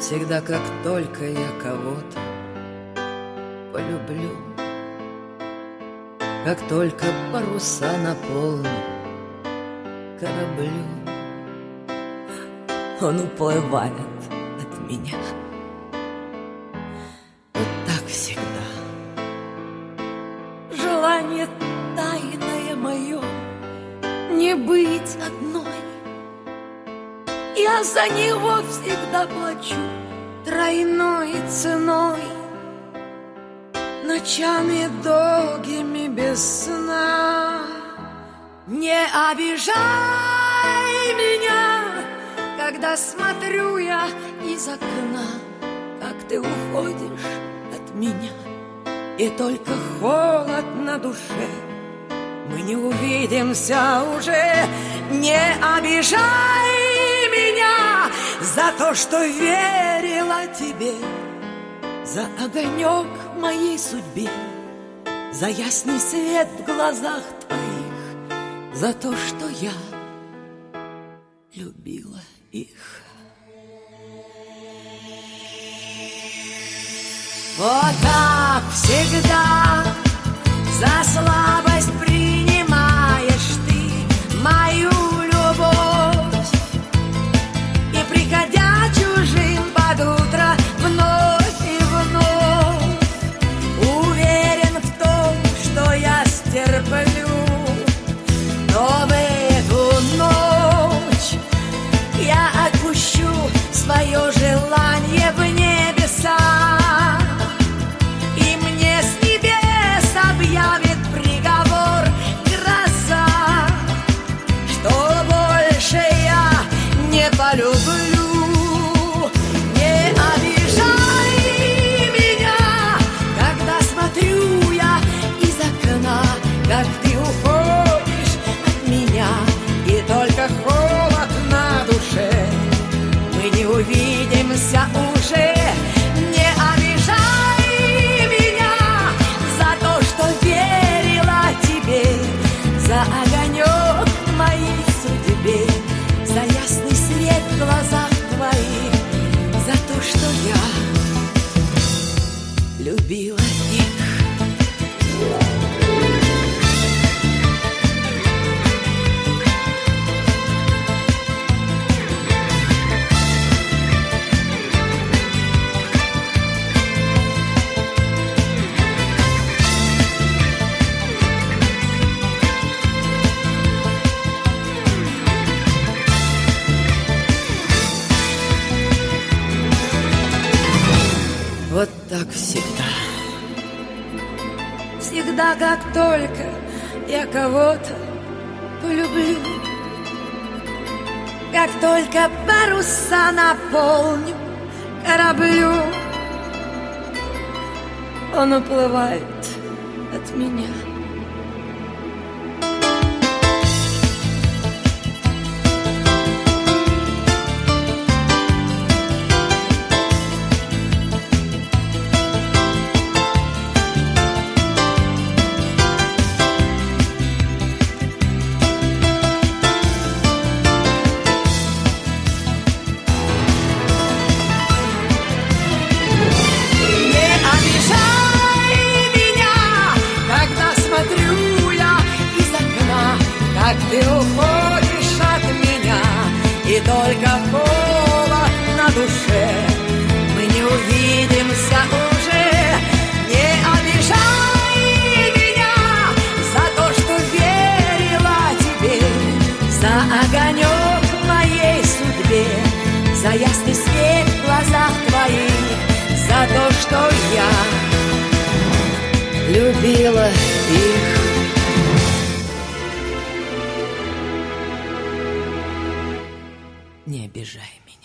Всегда, как только я кого-то полюблю, как только паруса наполню кораблю, он уплывает от меня. Вот так всегда. Желание тайное мое не быть одной. Я за него всегда плачу тройной ценой, ночами долгими без сна. Не обижай меня, когда смотрю я из окна, как ты уходишь от меня, и только холод на душе. Мы не увидимся уже. Не обижай меня за то, что верила тебе, за огонек в моей судьбе, за ясный свет в глазах твоих, за то, что я любила их. Вот так всегда за слабость принимаешь ты мою любовь, и, приходя чужим под утро, вновь и вновь уверен в том, что я стерплю. Но в эту ночь я отпущу свое желание в небеса, и мне с небес объявит приговор гроза, что больше я не полюблю. Не обижай меня, когда смотрю я из окна, как ты уходишь от меня, и только холод на душе. Мы не увидимся уже. Не обижай меня за то, что верила тебе, за огонек в моей судьбе, за ясный свет в глазах твоих, за то, что я любила их. Вот так всегда. Всегда, как только я кого-то полюблю, как только паруса наполню кораблю, он уплывает от меня. Как ты уходишь от меня, и только холод на душе. Мы не увидимся уже. Не обижай меня за то, что верила тебе, за огонек в моей судьбе, за ясный свет в глазах твоих, за то, что я любила их. Не обижай меня.